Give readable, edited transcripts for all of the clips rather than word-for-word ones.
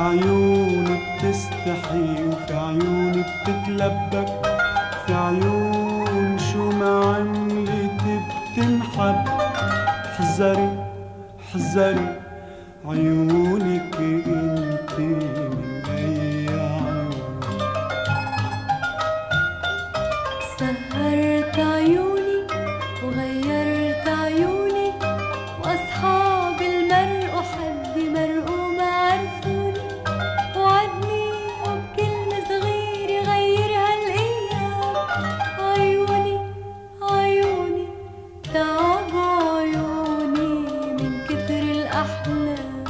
عيوني بتستحي وفي عيوني بتتلبك، في عيون شو ما عملت بتنحب. حذري حذري عيونك انت من اي عيون. سهرت عيوني وغيرت عيوني، واصحاب المرء حد مرء ما عرفوني، وعدني وبكلمة صغير يغير هالايام. عيوني عيوني تعبوا عيوني من كتر الاحلام.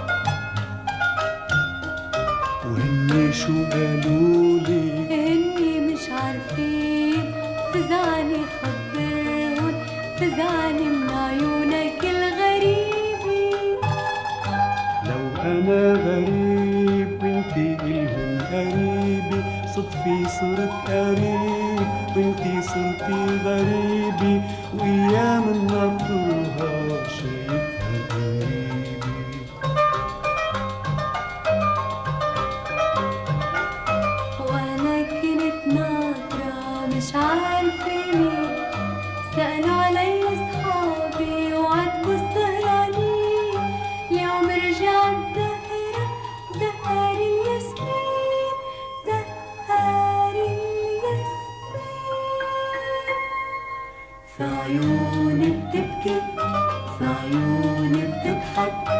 وهني شو قالولي؟ هني مش عارفين، فزعني خبرهن، فزعني من عيونك الغريبة. لو أنا غريب وانتي إلهم قريبة، صدفي صرت قريب وانتي صرتي غريبة، وأيام النطرها شايفها قريبة. وانا كنت ناطرة مش عارفة مين، سألوا علي اصحابي وعاتبوا السهرانين. اليوم رجعت زهرة زهر الياسمين، زهر الياسمين. في عيوني بتبكي، في عيوني بتضحك،